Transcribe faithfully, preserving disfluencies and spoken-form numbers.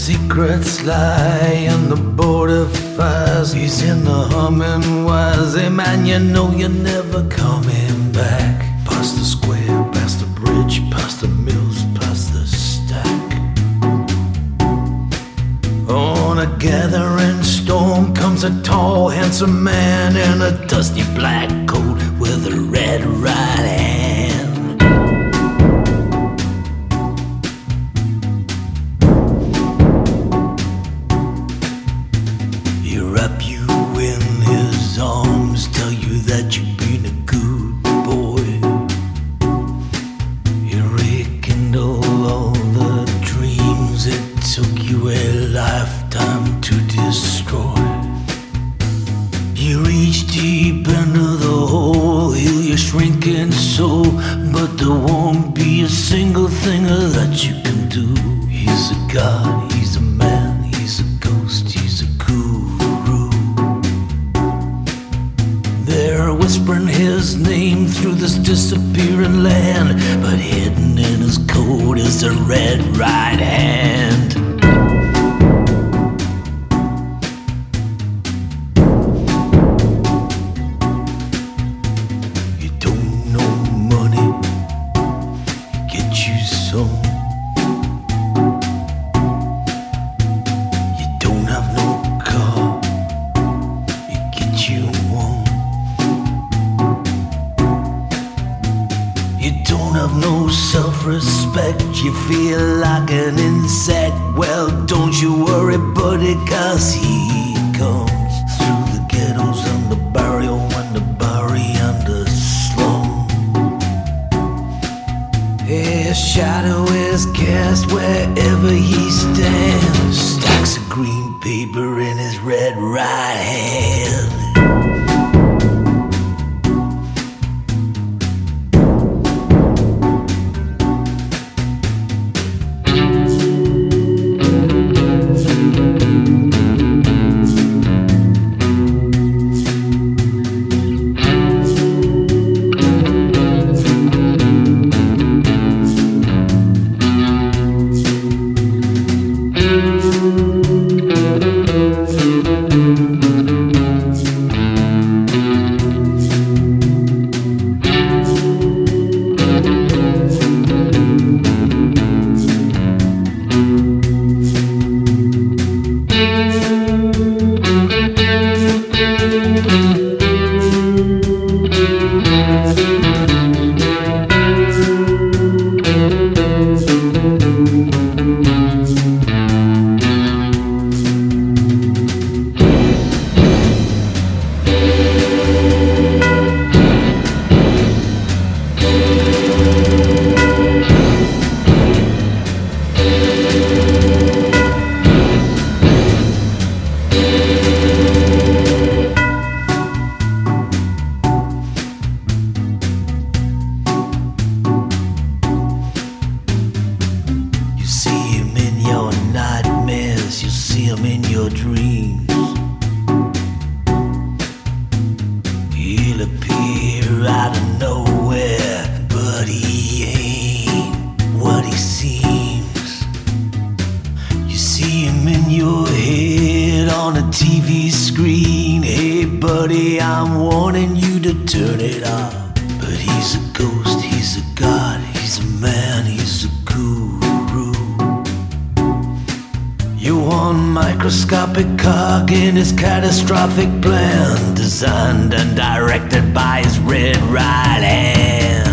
secrets lie on the border fires. He's in the humming wires. Hey man, you know you're never coming back. Past the square, past the bridge, past the mills, past the stack. On a gathering storm comes a tall, handsome man in a dusty black coat with a red right hand. He wrap you in his arms, tell you that you've been a good boy. He rekindle all the dreams it took you a lifetime to destroy. You reach deep into the hole, heal your shrinking soul, but there won't be a single thing that you can do. He's a god, he's a man, he's a ghost, he's a guru. They're whispering his name through this disappearing land, but hidden in his coat is a red right hand. No self-respect, you feel like an insect. Well, don't you worry, buddy, cause he comes through the ghettos and the barrio and the barry and the slum. His shadow is cast wherever he stands, stacks of green paper in his red right hand. You see him in your dreams. He'll appear out of nowhere, but he ain't what he seems. You see him in your head on a T V screen. Hey buddy, I'm warning you to turn it off. But he's a ghost, he's a god, he's a man, he's a guru. You're one microscopic cog in his catastrophic plan, designed and directed by his red right hand.